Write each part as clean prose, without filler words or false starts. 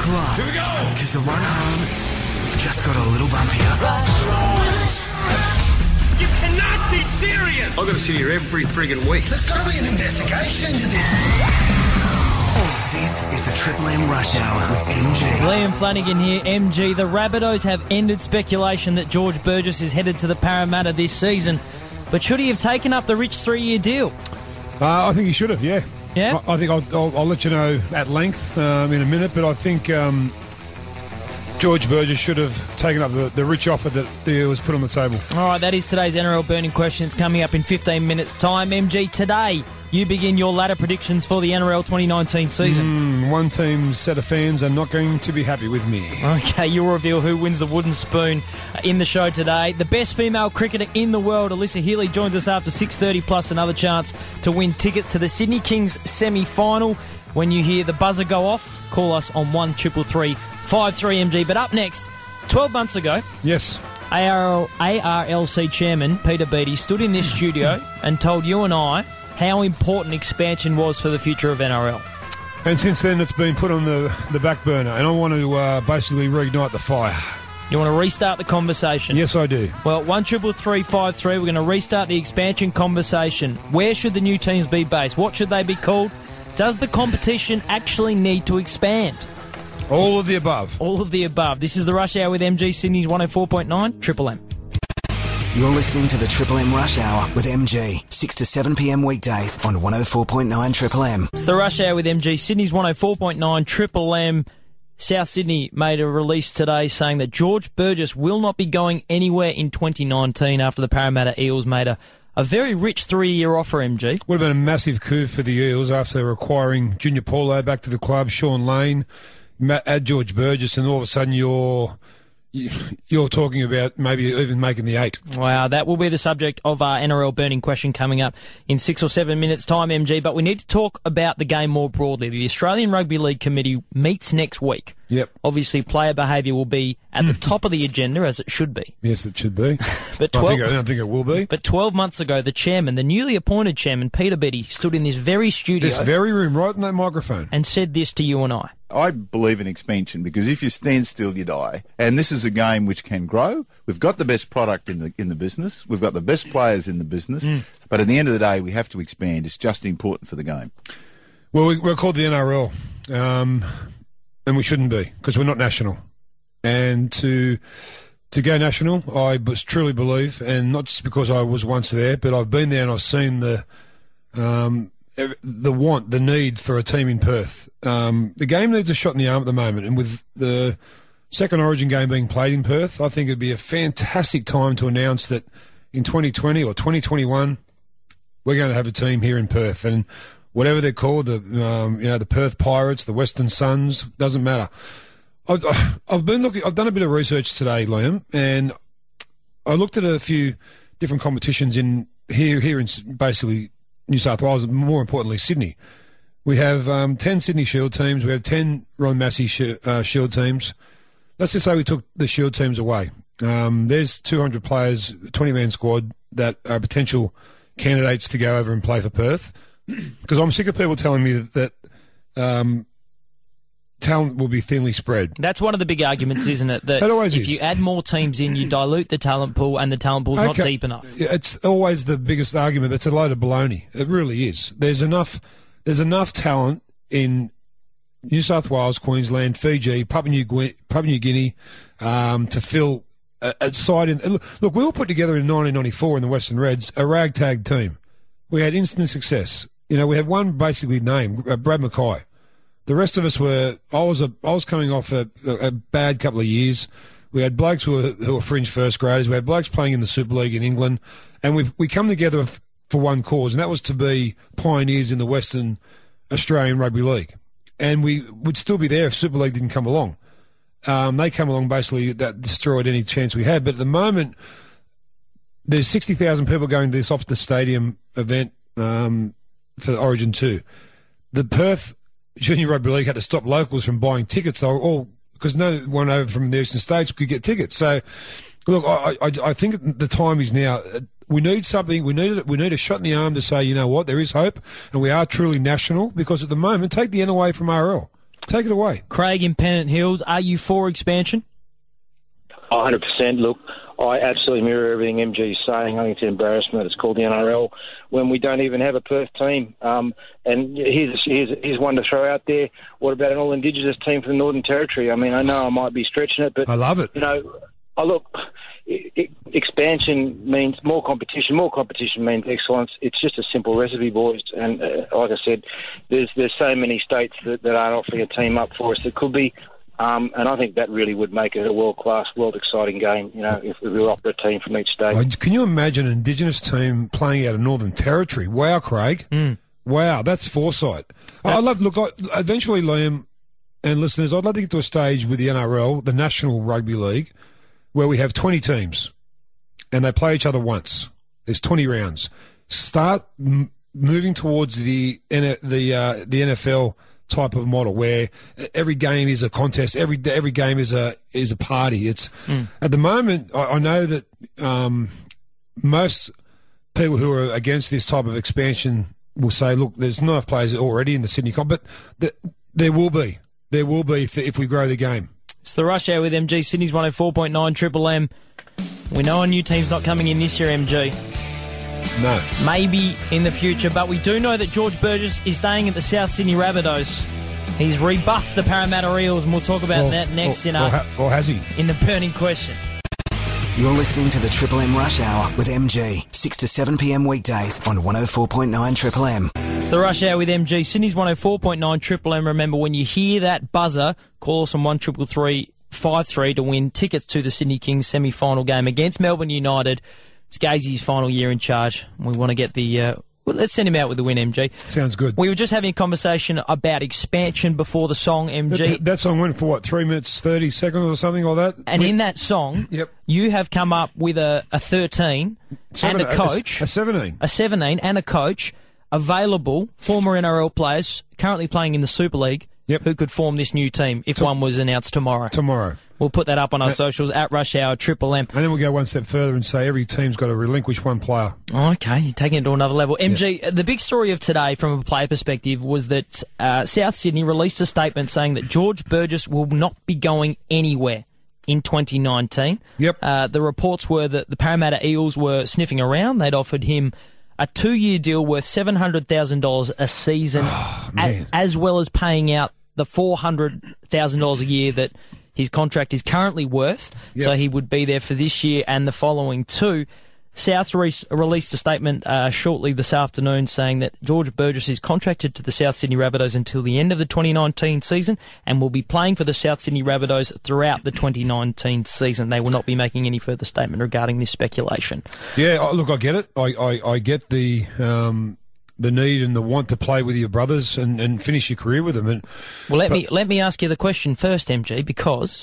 Buckle up. Here we go. Because the run home just got a little bumpier. You cannot be serious. I've got to see you every friggin' week. There's got to be an investigation into this. This is the Triple M Rush Hour with MG. Liam Flanagan here, MG. The Rabbitohs have ended speculation that George Burgess is headed to the Parramatta this season. But should he have taken up the rich 3-year deal? I think he should have, yeah. Yeah? I think I'll let you know at length in a minute, but I think George Burgess should have taken up the rich offer that was put on the table. All right, that is today's NRL Burning Question. It's coming up in 15 minutes' time. MG, today you begin your ladder predictions for the NRL 2019 season. One team's set of fans are not going to be happy with me. Okay, you'll reveal who wins the wooden spoon in the show today. The best female cricketer in the world, Alyssa Healy, joins us after 6:30, plus another chance to win tickets to the Sydney Kings semi-final. When you hear the buzzer go off, call us on 1333 53MG. But up next, 12 months ago, Yes. ARLC chairman Peter Beattie stood in this studio and told you and I how important expansion was for the future of NRL. And since then, it's been put on the back burner, and I want to basically reignite the fire. You want to restart the conversation? Yes, I do. Well, 133353, we're going to restart the expansion conversation. Where should the new teams be based? What should they be called? Does the competition actually need to expand? All of the above. All of the above. This is the Rush Hour with MG, Sydney's 104.9 Triple M. You're listening to the Triple M Rush Hour with MG, 6 to 7 p.m. weekdays on 104.9 Triple M. It's the Rush Hour with MG, Sydney's 104.9 Triple M. South Sydney made a release today saying that George Burgess will not be going anywhere in 2019 after the Parramatta Eels made a very rich 3-year offer, MG. Would have been a massive coup for the Eels after acquiring Junior Paulo back to the club, Sean Lane, add George Burgess, and all of a sudden you're talking about maybe even making the 8. Wow, that will be the subject of our NRL Burning Question coming up in 6 or 7 minutes' time, MG. But we need to talk about the game more broadly. The Australian Rugby League Committee meets next week. Yep. Obviously, player behaviour will be at the top of the agenda, as it should be. Yes, it should be. But I don't think it will be. But 12 months ago, the chairman, the newly appointed chairman, Peter Beattie, stood in this very studio. This very room, right in that microphone. And said this to you and I. I believe in expansion because if you stand still, you die. And this is a game which can grow. We've got the best product in the business. We've got the best players in the business. But at the end of the day, we have to expand. It's just important for the game. Well, we're called the NRL, and we shouldn't be because we're not national. And to go national, I truly believe, and not just because I was once there, but I've been there and I've seen the need for a team in Perth. The game needs a shot in the arm at the moment, and with the second Origin game being played in Perth, I think it'd be a fantastic time to announce that in 2020 or 2021, we're going to have a team here in Perth, and whatever they're called, the Perth Pirates, the Western Suns, doesn't matter. I've been looking. I've done a bit of research today, Liam, and I looked at a few different competitions in here in basically New South Wales, and more importantly, Sydney. We have 10 Sydney Shield teams. We have 10 Ron Massey Shield teams. Let's just say we took the Shield teams away. There's 200 players, 20-man squad that are potential candidates to go over and play for Perth. Because I'm sick of people telling me that talent will be thinly spread. That's one of the big arguments, isn't it? That it always if is. you add more teams in, you dilute the talent pool, and the talent pool's not deep enough. It's always the biggest argument, but it's a load of baloney. It really is. There's enough talent in New South Wales, Queensland, Fiji, Papua New Guinea to fill a side. Look, we were put together in 1994 in the Western Reds, a ragtag team. We had instant success. You know, we had one basically named Brad Mackay. The rest of us were. I was coming off a bad couple of years. We had blokes who were fringe first graders. We had blokes playing in the Super League in England, and we come together for one cause, and that was to be pioneers in the Western Australian Rugby League. And we would still be there if Super League didn't come along. They come along basically that destroyed any chance we had. But at the moment, there's 60,000 people going to this Optus Stadium event for the Origin 2. The Perth Junior Rugby League had to stop locals from buying tickets. They were all because no one over from the eastern states could get tickets. So, look, I think the time is now. We need something. We need a shot in the arm to say, you know what, there is hope, and we are truly national. Because at the moment, take the N away from RL. Take it away. Craig in Pennant Hills, are you for expansion? 100%. Look, I absolutely mirror everything MG's saying. I think it's an embarrassment. It's called the NRL when we don't even have a Perth team. And here's one to throw out there. What about an all-Indigenous team from the Northern Territory? I mean, I know I might be stretching it, but I love it. You know, expansion means more competition. More competition means excellence. It's just a simple recipe, boys. And like I said, there's so many states that aren't offering a team up for us that could be. And I think that really would make it a world-class, world-exciting game, you know, if we were offered a team from each state. Can you imagine an Indigenous team playing out of Northern Territory? Wow, Craig. Wow, that's foresight. Eventually, Liam and listeners, I'd love to get to a stage with the NRL, the National Rugby League, where we have 20 teams and they play each other once. There's 20 rounds. Start moving towards the NFL type of model where every game is a contest, every game is a party. It's at the moment I know that most people who are against this type of expansion will say, look, there's not enough players already in the Sydney Comp, but there will be if we grow the game. It's the Rush Hour with MG, Sydney's 104.9 Triple M. We know a new team's not coming in this year, MG. No. Maybe in the future, but we do know that George Burgess is staying at the South Sydney Rabbitohs. He's rebuffed the Parramatta Eels, and we'll talk about that next or has he? In the burning question. You're listening to the Triple M Rush Hour with MG, 6 to 7 p.m. weekdays on 104.9 Triple M. It's the Rush Hour with MG, Sydney's 104.9 Triple M. Remember, when you hear that buzzer, call us on 1333 53 to win tickets to the Sydney Kings semi-final game against Melbourne United. It's Gazy's final year in charge. We want to get the... let's send him out with the win, MG. Sounds good. We were just having a conversation about expansion before the song, MG. That song went for, 3 minutes, 30 seconds or something like that? And in that song, you have come up with a 13 and a coach. A 17. A 17 and a coach available, former NRL players, currently playing in the Super League, who could form this new team if one was announced tomorrow. We'll put that up on our socials, at Rush Hour Triple M. And then we'll go one step further and say every team's got to relinquish one player. Okay, you're taking it to another level. MG, the big story of today from a player perspective was that South Sydney released a statement saying that George Burgess will not be going anywhere in 2019. The reports were that the Parramatta Eels were sniffing around. They'd offered him a 2-year deal worth $700,000 a season, as well as paying out the $400,000 a year that his contract is currently worth. So he would be there for this year and the following two. South released a statement shortly this afternoon saying that George Burgess is contracted to the South Sydney Rabbitohs until the end of the 2019 season and will be playing for the South Sydney Rabbitohs throughout the 2019 season. They will not be making any further statement regarding this speculation. Yeah, look, I get it. I get the need and the want to play with your brothers and finish your career with them. Well, let me ask you the question first, MG, because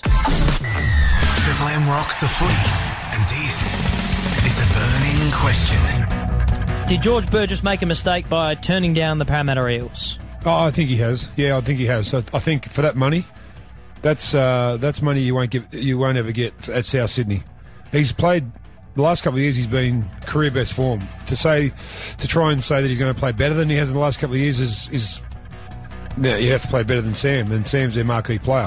Triple M rocks the footy, and this is the burning question. Did George Burgess make a mistake by turning down the Parramatta Eels? Oh, I think he has. Yeah, I think he has. So I think for that money, that's money you won't ever get at South Sydney. He's played. The last couple of years, he's been career best form. To try and say that he's going to play better than he has in the last couple of years is you have to play better than Sam, and Sam's their marquee player.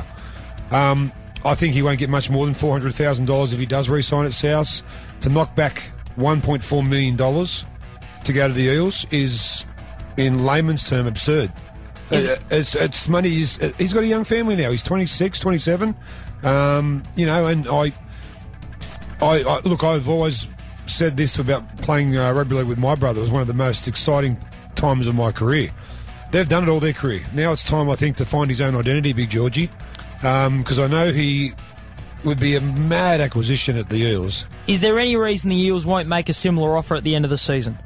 I think he won't get much more than $400,000 if he does re-sign at South. To knock back $1.4 million to go to the Eels is, in layman's term, absurd. It's money. He's got a young family now. He's 26, 27. And look, I've always said this about playing rugby league with my brother. It was one of the most exciting times of my career. They've done it all their career. Now it's time, I think, to find his own identity, Big Georgie, because I know he would be a mad acquisition at the Eels. Is there any reason the Eels won't make a similar offer at the end of the season?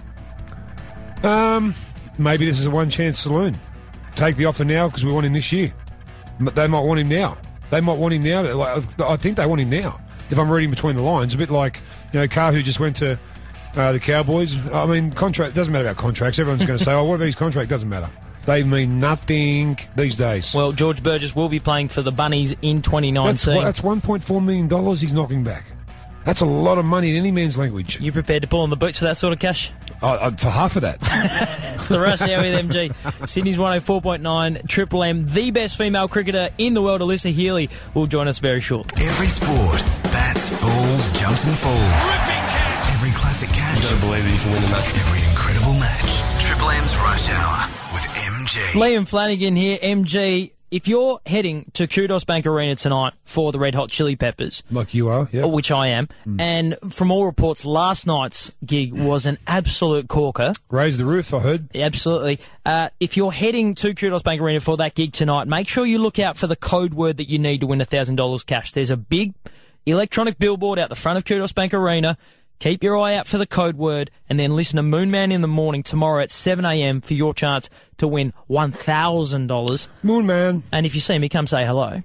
Maybe this is a one-chance saloon. Take the offer now because we want him this year. They might want him now. I think they want him now. If I'm reading between the lines, a bit like, Kahu just went to the Cowboys. I mean, contract doesn't matter about contracts. Everyone's going to say, what about his contract? Doesn't matter. They mean nothing these days. Well, George Burgess will be playing for the Bunnies in 2019. That's $1.4 million he's knocking back. That's a lot of money in any man's language. You prepared to pull on the boots for that sort of cash? For half of that. the Rush Hour with MG. Sydney's 104.9 Triple M. The best female cricketer in the world, Alyssa Healy, will join us very shortly. Every sport, bats, balls, jumps and falls. Ripping catch. Every classic catch. You gotta believe that you can win the match. Every incredible match. Triple M's Rush Hour with MG. Liam Flanagan here, MG. If you're heading to Kudos Bank Arena tonight for the Red Hot Chili Peppers, Like you are, yeah. which I am, and from all reports, last night's gig was an absolute corker. Raise the roof, I heard. Absolutely. If you're heading to Kudos Bank Arena for that gig tonight, make sure you look out for the code word that you need to win $1,000 cash. There's a big electronic billboard out the front of Kudos Bank Arena. Keep your eye out for the code word, and then listen to Moon Man in the morning tomorrow at 7 a.m. for your chance to win $1,000. Moon Man. And if you see me, come say hello.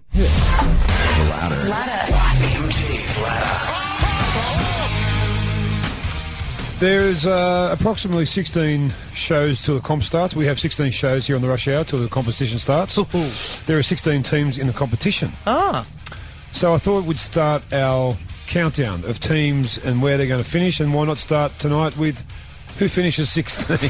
MG's Ladder. There's approximately 16 shows till the comp starts. We have 16 shows here on the Rush Hour till the competition starts. There are 16 teams in the competition. Ah. So I thought we'd start our countdown of teams and where they're going to finish, and why not start tonight with who finishes 16?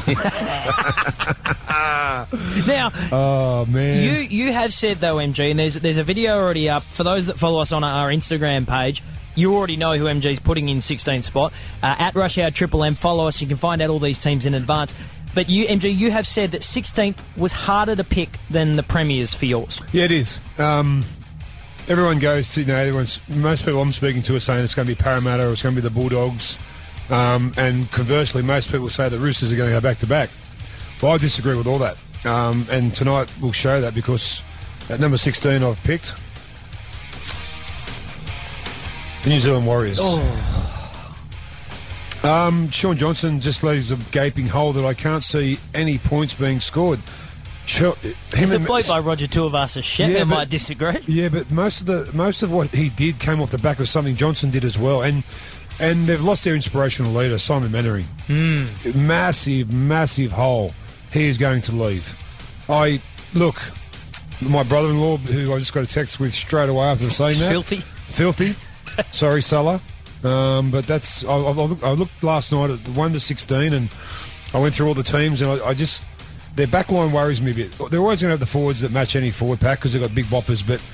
Now, Oh, man. you have said, though, MG, and there's a video already up. For those that follow us on our Instagram page, you already know who MG's putting in 16th spot. At Rush Hour Triple M, follow us. You can find out all these teams in advance. But you, MG, you have said that 16th was harder to pick than the premiers for yours. Yeah, it is. Everyone goes to, most people I'm speaking to are saying it's going to be Parramatta or it's going to be the Bulldogs. And conversely, most people say the Roosters are going to go back-to-back. Well, I disagree with all that. And tonight will show that, because at number 16 I've picked the New Zealand Warriors. Sean Johnson just leaves a gaping hole that I can't see any points being scored. It's a bloke by Roger Tuivasa-Sheck might disagree. Yeah, but most of what he did came off the back of something Johnson did as well, and they've lost their inspirational leader, Simon Mannering. Massive hole. He is going to leave. My brother-in-law, who I just got a text with straight away after saying that. Filthy. Sorry, Sulla. But that's. I looked last night at the 1 to 16, and I went through all the teams, and I just. Their backline worries me a bit. They're always going to have the forwards that match any forward pack because they've got big boppers, but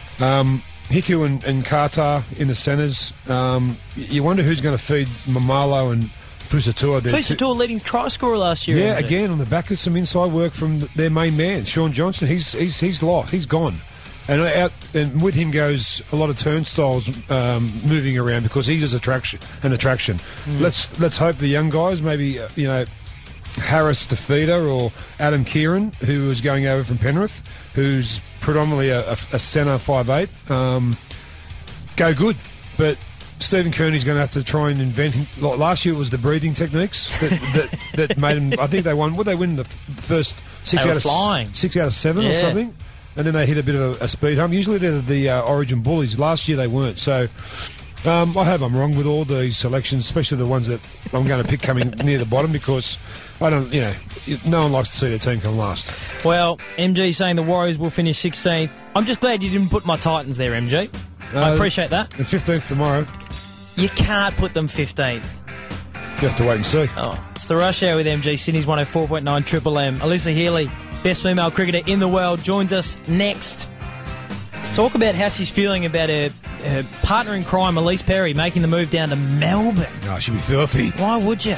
Hiku and Carter in the centres, you wonder who's going to feed Mamalo and Fusatua. Fusatua leading try scorer last year. Yeah, again, on the back of some inside work from their main man, Sean Johnson. He's lost. He's gone. And with him goes a lot of turnstiles moving around because he's an attraction. Let's hope the young guys, maybe, Harris Tafida or Adam Kieran, who is going over from Penrith, who's predominantly a centre 5'8", go good. But Stephen Kearney's going to have to try and invent. Last year it was the breathing techniques that made him. I think they won. Would they win the first 6 out of 7 or something? And then they hit a bit of a speed hump. Usually they're the Origin bullies. Last year they weren't. So I hope I'm wrong with all these selections, especially the ones that I'm going to pick coming near the bottom, because I don't, no one likes to see their team come last. Well, MG saying the Warriors will finish 16th. I'm just glad you didn't put my Titans there, MG. I appreciate that. And 15th tomorrow. You can't put them 15th. You have to wait and see. It's the Rush Hour with MG, Sydney's 104.9 Triple M. Alyssa Healy, best female cricketer in the world, joins us next. Let's talk about how she's feeling about her partner in crime, Elise Perry, making the move down to Melbourne. Oh, she'd be filthy. Why would you?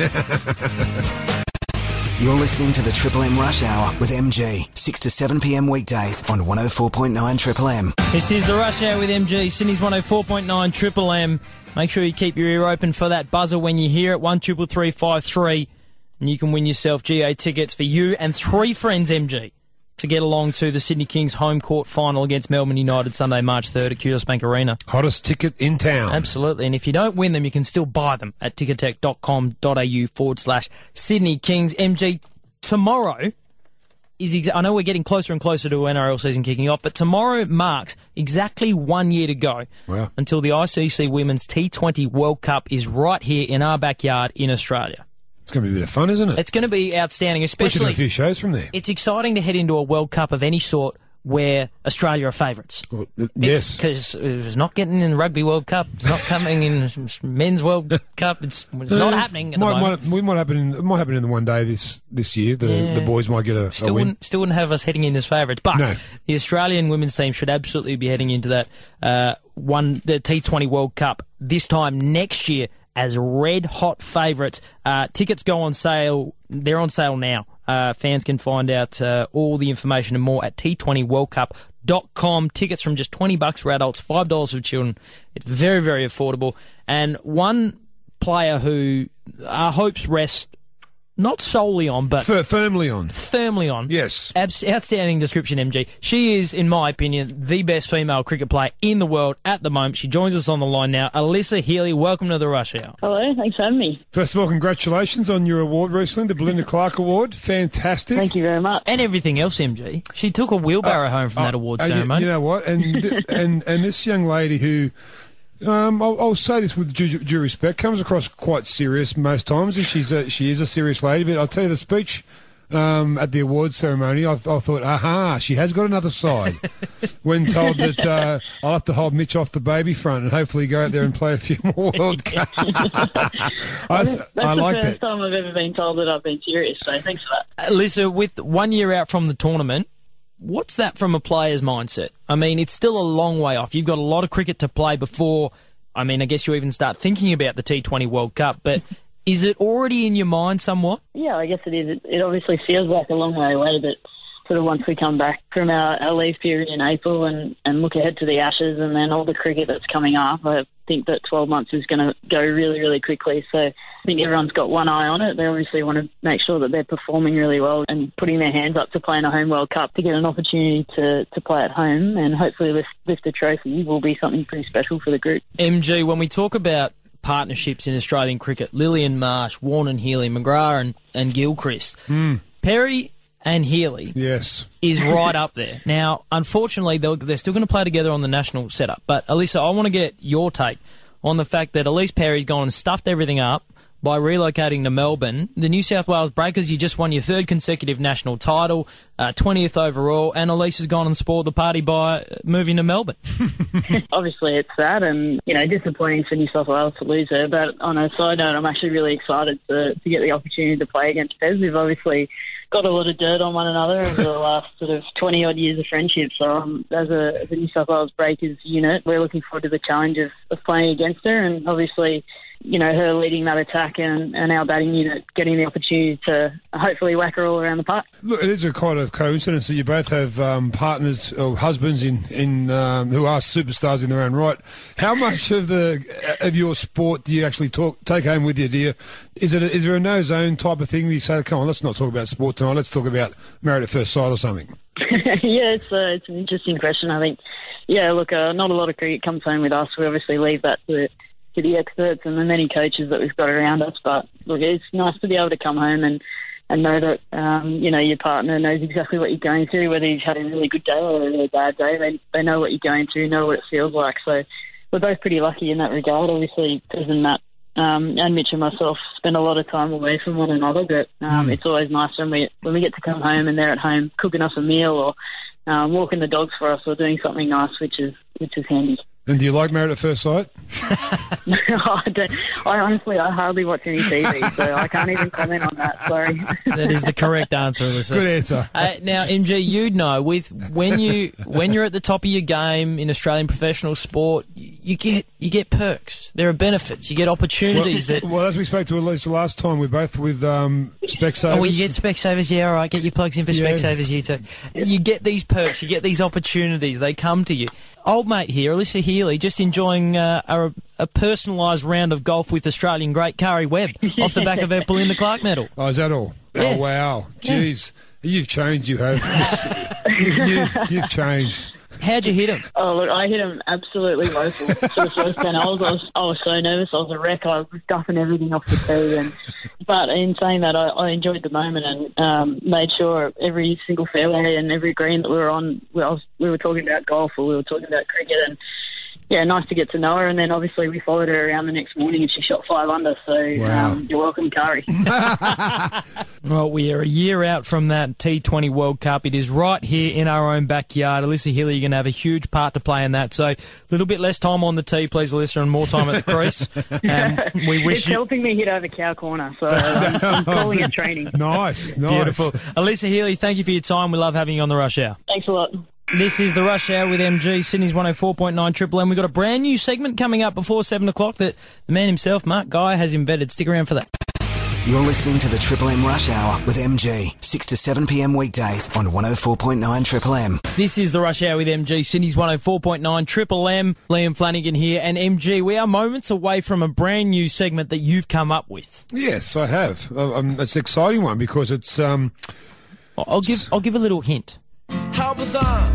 You're listening to the Triple M Rush Hour with MG, 6 to 7 p.m. weekdays on 104.9 Triple M. This is the Rush Hour with MG, Sydney's 104.9 Triple M. Make sure you keep your ear open for that buzzer when you hear it, 133353, and you can win yourself GA tickets for you and 3 friends, MG, to get along to the Sydney Kings home court final against Melbourne United Sunday, March 3rd at Kudos Bank Arena. Hottest ticket in town. Absolutely. And if you don't win them, you can still buy them at ticketek.com.au/Sydney Kings. MG, tomorrow is... I know we're getting closer and closer to NRL season kicking off, but tomorrow marks exactly 1 year to go until the ICC Women's T20 World Cup is right here in our backyard in Australia. It's going to be a bit of fun, isn't it? It's going to be outstanding, especially... We should do a few shows from there. It's exciting to head into a World Cup of any sort where Australia are favourites. Well, yes. Because it's not getting in the Rugby World Cup. It's not coming in Men's World Cup. It's not happening at the moment. It might happen in the one day this year. The boys might get a win. Still wouldn't have us heading in as favourites. But the Australian women's team should absolutely be heading into that the T20 World Cup this time next year as red-hot favourites. Tickets go on sale. They're on sale now. Fans can find out all the information and more at T20worldcup.com. Tickets from just $20 for adults, $5 for children. It's very, very affordable. And one player who our hopes rest not solely on, but firmly on. Firmly on. Yes. Outstanding description, MG. She is, in my opinion, the best female cricket player in the world at the moment. She joins us on the line now. Alyssa Healy, welcome to the Rush Hour. Hello, thanks for having me. First of all, congratulations on your award recently, the Belinda Clark Award. Fantastic. Thank you very much. And everything else, MG. She took a wheelbarrow home from that award ceremony. You know what? And and this young lady who... I'll say this with due respect, comes across quite serious most times, and she is a serious lady, but I'll tell you the speech at the awards ceremony, I thought, aha, she has got another side. When told that I'll have to hold Mitch off the baby front and hopefully go out there and play a few more World Cups. That's the first time I've ever been told that I've been serious, so thanks for that. Alyssa, with 1 year out from the tournament, what's that from a player's mindset? I mean, it's still a long way off. You've got a lot of cricket to play before, I guess you even start thinking about the T20 World Cup, but is it already in your mind somewhat? Yeah, I guess it is. It obviously feels like a long way away, but sort of once we come back from our leave period in April and look ahead to the Ashes and then all the cricket that's coming up, I think that 12 months is going to go really, really quickly. So I think everyone's got one eye on it. They obviously want to make sure that they're performing really well and putting their hands up to play in a home World Cup to get an opportunity to play at home and hopefully lift a trophy will be something pretty special for the group. MG, when we talk about partnerships in Australian cricket, Lillian Marsh, Warne and Healy, McGrath and Gilchrist, Perry and Healy is right up there. Now, unfortunately, they're still going to play together on the national setup. But, Alyssa, I want to get your take on the fact that Elise Perry's gone and stuffed everything up by relocating to Melbourne. The New South Wales Breakers, you just won your third consecutive national title, 20th overall, and Elise has gone and spoiled the party by moving to Melbourne. Obviously, it's that, and, disappointing for New South Wales to lose her. But on a side note, I'm actually really excited to get the opportunity to play against Pez. We've obviously got a lot of dirt on one another over the last sort of 20-odd years of friendship. So as a New South Wales Breakers unit, we're looking forward to the challenge of playing against her. And obviously, her leading that attack and our batting unit getting the opportunity to hopefully whack her all around the park. Look, it is a kind of coincidence that you both have partners or husbands in who are superstars in their own right. How much of your sport do you actually take home with you, dear? Is there a no-zone type of thing where you say, come on, let's not talk about sport tonight, let's talk about Married at First Sight or something? Yeah, it's an interesting question, I think. Yeah, look, not a lot of cricket comes home with us. We obviously leave that to the experts and the many coaches that we've got around us. But look, it's nice to be able to come home and know that your partner knows exactly what you're going through, whether you've had a really good day or a really bad day. They know what you're going through, know what it feels like. So we're both pretty lucky in that regard. Obviously, Pez and Matt and Mitch and myself spend a lot of time away from one another, but it's always nice when we get to come home and they're at home cooking us a meal or walking the dogs for us or doing something nice, which is handy. And do you like Married at First Sight? No, I don't. I hardly watch any TV, so I can't even comment on that. Sorry. That is the correct answer, Alyssa. Good answer. Now, MG, you'd know when you're at the top of your game in Australian professional sport, you get perks. There are benefits. You get opportunities. Well, as we spoke to Elise last time, we're both with Specsavers. Oh, well, you get Specsavers, yeah, all right. Get your plugs in for Specsavers, you too. You get these perks. You get these opportunities. They come to you. Old mate here, Alyssa Healy, just enjoying a personalised round of golf with Australian great Kari Webb off the back of her Belinda Clark medal. Oh, is that all? Yeah. Oh, wow. Jeez. Yeah. You've changed, you have. You've changed. How'd you hit him? Oh, look, I hit him absolutely woeful. For the first 10 holes, I was so nervous. I was a wreck. I was duffing everything off the tee. But in saying that, I enjoyed the moment and made sure every single fairway and every green that we were on, we were talking about golf or we were talking about cricket. And nice to get to know her. And then obviously we followed her around the next morning and she shot 5 under. So you're welcome, Kari. Well, we are a year out from that T20 World Cup. It is right here in our own backyard. Alyssa Healy, you're going to have a huge part to play in that. So a little bit less time on the tee, please, Alyssa, and more time at the crease. We wish it's helping me hit over cow corner, so I'm calling it training. Nice. Beautiful. Alyssa Healy, thank you for your time. We love having you on the Rush Hour. Thanks a lot. This is the Rush Hour with MG, Sydney's 104.9 Triple M. We've got a brand new segment coming up before 7 o'clock that the man himself, Mark Guy, has embedded. Stick around for that. You're listening to the Triple M Rush Hour with MG, 6 to 7 p.m. weekdays on 104.9 Triple M. This is the Rush Hour with MG, Sydney's 104.9 Triple M. Liam Flanagan here, and MG, we are moments away from a brand new segment that you've come up with. Yes, I have. It's an exciting one because it's... I'll give a little hint. How bizarre.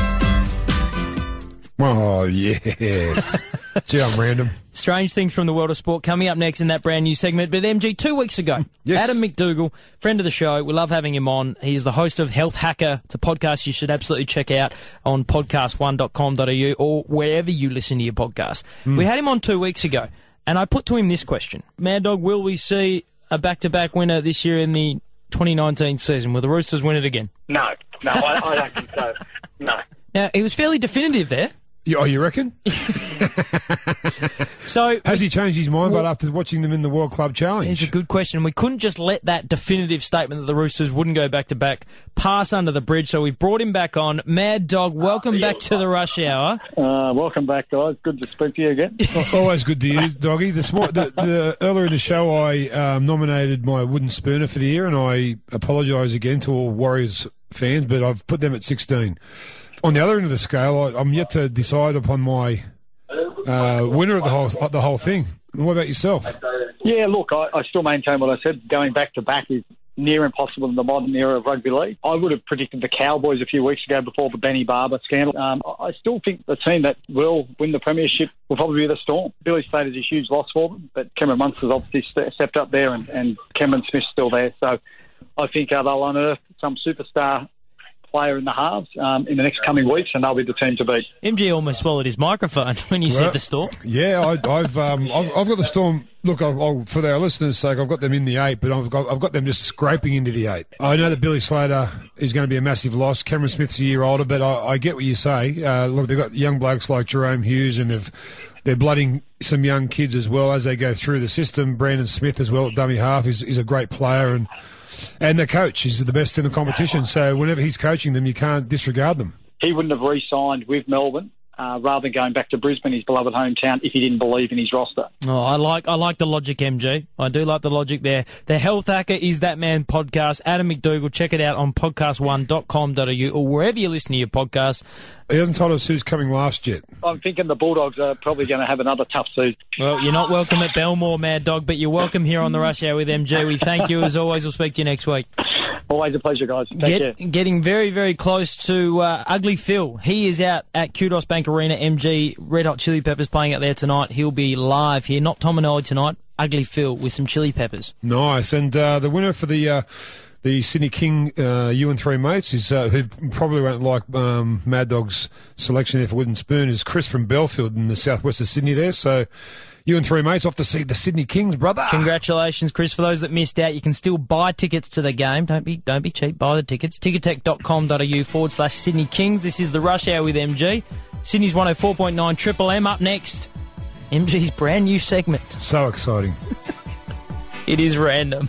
Oh, yes. Gee, I'm random. Strange things from the world of sport coming up next in that brand new segment. But MG, 2 weeks ago, Yes. Adam McDougall, friend of the show, we love having him on. He's the host of Health Hacker. It's a podcast you should absolutely check out on podcast1.com.au or wherever you listen to your podcast. We had him on 2 weeks ago, and I put to him this question. Mad Dog, will we see a back-to-back winner this year in the 2019 season? Will the Roosters win it again? No, I don't think so. No. Now, he was fairly definitive there. Oh, you reckon? So Has he changed his mind, but after watching them in the World Club Challenge? It's a good question. We couldn't just let that definitive statement that the Roosters wouldn't go back-to-back pass under the bridge, so we brought him back on. Mad Dog, welcome back to the Rush Hour. Welcome back, guys. Good to speak to you again. Always good to you, Doggy. Earlier in the show, I nominated my wooden spooner for the year, and I apologise again to all Warriors fans, but I've put them at 16. On the other end of the scale, I'm yet to decide upon my winner of the whole thing. And what about yourself? Yeah, look, I still maintain what I said. Going back-to-back is near impossible in the modern era of rugby league. I would have predicted the Cowboys a few weeks ago before the Benny Barber scandal. I still think the team that will win the premiership will probably be the Storm. Billy Slater is a huge loss for them, but Cameron Munster's obviously stepped up there, and Cameron Smith's still there. So I think they'll unearth some superstar player in the halves in the next coming weeks, and they'll be the team to beat. MG almost swallowed his microphone when you said the Storm. Yeah, I've got the Storm. Look, for our listeners' sake, I've got them in the 8, but I've got them just scraping into the 8. I know that Billy Slater is going to be a massive loss. Cameron Smith's a year older, but I get what you say. Look, they've got young blokes like Jerome Hughes, and they're blooding some young kids as well as they go through the system. Brandon Smith as well at dummy half is a great player, and the coach is the best in the competition. So whenever he's coaching them, you can't disregard them. He wouldn't have re-signed with Melbourne rather than going back to Brisbane, his beloved hometown, if he didn't believe in his roster. Oh, I like the logic, MG. I do like the logic there. The Health Hacker is That Man podcast. Adam McDougall, check it out on podcast1.com.au or wherever you listen to your podcast. He hasn't told us who's coming last yet. I'm thinking the Bulldogs are probably going to have another tough season. Well, you're not welcome at Belmore, Mad Dog, but you're welcome here on the Rush Hour with MG. We thank you as always. We'll speak to you next week. Always a pleasure, guys. Take care. Getting very, very close to Ugly Phil. He is out at Kudos Bank Arena. MG, Red Hot Chili Peppers playing out there tonight. He'll be live here. Not Tom and Ollie tonight. Ugly Phil with some Chili Peppers. Nice. And the winner for the Sydney King You and Three Mates is who probably won't like Mad Dog's selection there for Wooden Spoon is Chris from Belfield in the southwest of Sydney there. So You and Three Mates off to see the Sydney Kings, brother. Congratulations, Chris. For those that missed out, you can still buy tickets to the game. Don't be cheap. Buy the tickets. Ticketek.com.au/Sydney Kings. This is the Rush Hour with MG. Sydney's 104.9 Triple M. Up next, MG's brand new segment. So exciting. It is random.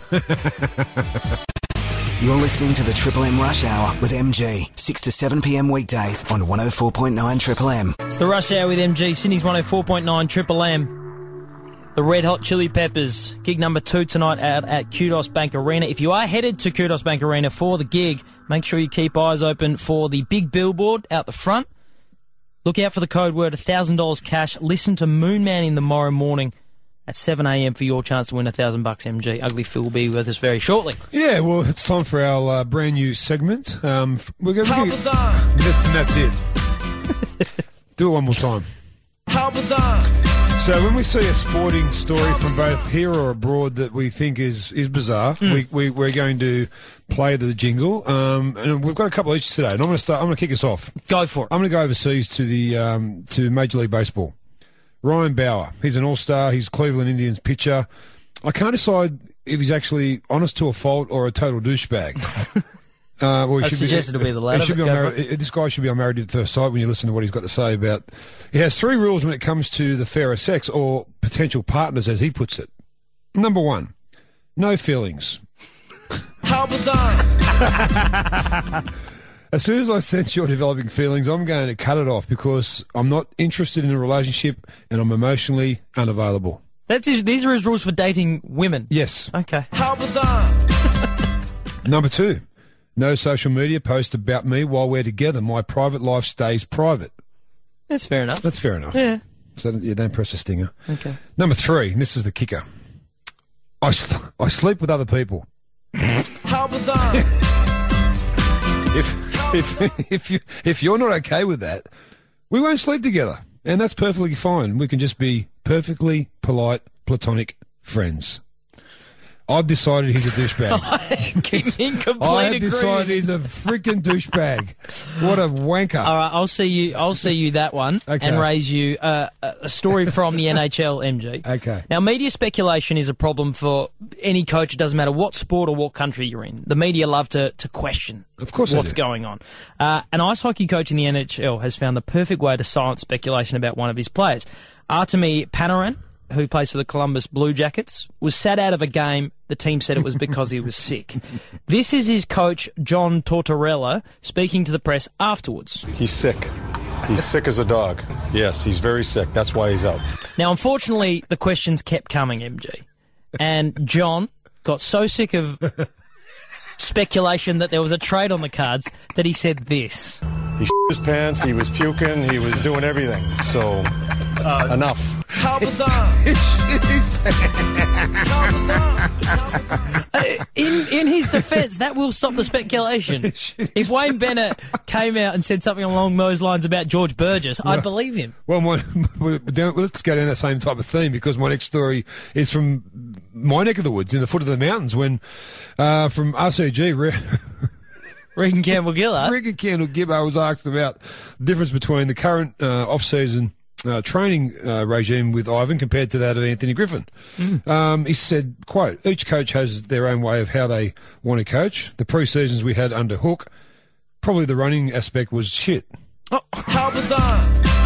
You're listening to the Triple M Rush Hour with MG, 6 to 7 p.m. weekdays on 104.9 Triple M. It's the Rush Hour with MG, Sydney's 104.9 Triple M. The Red Hot Chili Peppers, gig number 2 tonight out at Kudos Bank Arena. If you are headed to Kudos Bank Arena for the gig, make sure you keep eyes open for the big billboard out the front. Look out for the code word, $1,000 cash. Listen to Moon Man in the morrow morning at 7 a.m. for your chance to win $1,000 MG. Ugly Phil will be with us very shortly. Yeah, well, it's time for our brand new segment. We're going to and that's it. Do it one more time. How bizarre. So when we see a sporting story from both here or abroad that we think is bizarre, we're going to play the jingle, and we've got a couple each today. And I'm going to kick us off. Go for it. I'm going to go overseas to the to Major League Baseball. Ryan Bauer. He's an all-star. He's Cleveland Indians pitcher. I can't decide if he's actually honest to a fault or a total douchebag. I suggest it'll be the latter. This guy should be on Married at First Sight when you listen to what he's got to say about. He has 3 rules when it comes to the fairer sex or potential partners, as he puts it. Number 1, no feelings. How bizarre. As soon as I sense you're developing feelings, I'm going to cut it off because I'm not interested in a relationship and I'm emotionally unavailable. These are his rules for dating women? Yes. Okay. How bizarre. Number 2, no social media post about me while we're together. My private life stays private. That's fair enough. That's fair enough. Yeah. So you don't press a stinger. Okay. Number 3, and this is the kicker. I sleep with other people. How bizarre. If you're not okay with that, we won't sleep together, and that's perfectly fine. We can just be perfectly polite, platonic friends. I've decided he's a douchebag. In complete I have agreement. decided he's a freaking douchebag. What a wanker! All right, I'll see you that one, Okay. and raise you a story from the NHL, MG. Okay. Now, media speculation is a problem for any coach. It doesn't matter what sport or what country you're in. The media love to question Of course they what's do. going on. An ice hockey coach in the NHL has found the perfect way to silence speculation about one of his players. Artemi Panarin, who plays for the Columbus Blue Jackets, was sat out of a game. The team said it was because he was sick. This is his coach, John Tortorella, speaking to the press afterwards. He's sick. He's sick as a dog. Yes, he's very sick. That's why he's out. Now, unfortunately, the questions kept coming, MG. And John got so sick of speculation that there was a trade on the cards that he said this. He shit his pants, he was puking, he was doing everything. So, enough. How bizarre. How bizarre. In his defence, that will stop the speculation. If Wayne Bennett came out and said something along those lines about George Burgess, I'd believe him. Well, let's go down that same type of theme because my next story is from my neck of the woods, in the foot of the mountains, when from RCG. Regan Campbell-Gillard. Regan Campbell-Gillard was asked about the difference between the current off-season training regime with Ivan compared to that of Anthony Griffin. He said, quote, each coach has their own way of how they want to coach. The pre-seasons we had under Hook, probably the running aspect was shit. Oh. How bizarre.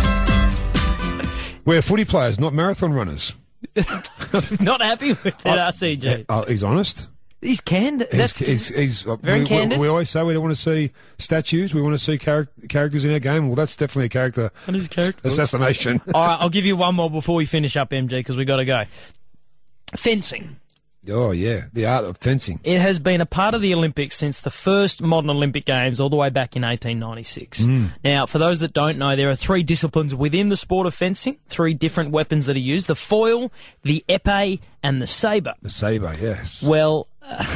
We're footy players, not marathon runners. Not happy with that, RCG. He's honest. He's candid. He's very candid. We always say we don't want to see statues. We want to see characters in our game. Well, that's definitely a character. What is character? Assassination. All right, I'll give you one more before we finish up, MG, because we got to go. Fencing. Oh, yeah. The art of fencing. It has been a part of the Olympics since the first modern Olympic Games all the way back in 1896. Now, for those that don't know, there are 3 disciplines within the sport of fencing, 3 different weapons that are used, the foil, the épée, and the sabre. The sabre, yes. Well,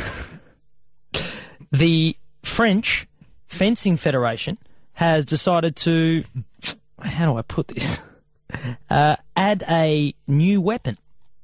the French Fencing Federation has decided to, how do I put this, add a new weapon.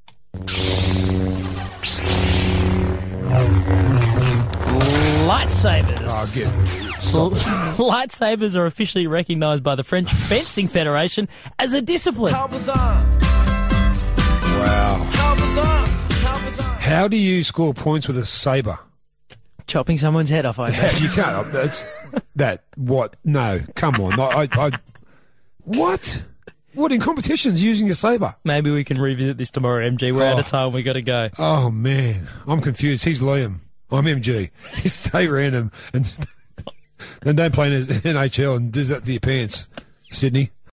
Lightsabers. Lightsabers are officially recognised by the French Fencing Federation as a discipline. How bizarre. Wow. How bizarre. How bizarre. How do you score points with a sabre? Chopping someone's head off, I guess. You can't. That's that. What? No. Come on. What? What, in competitions using a sabre? Maybe we can revisit this tomorrow, MG. We're out of time. We got to go. Oh, man. I'm confused. He's Liam. I'm MG. You stay random and don't play in NHL and do that to your pants, Sydney.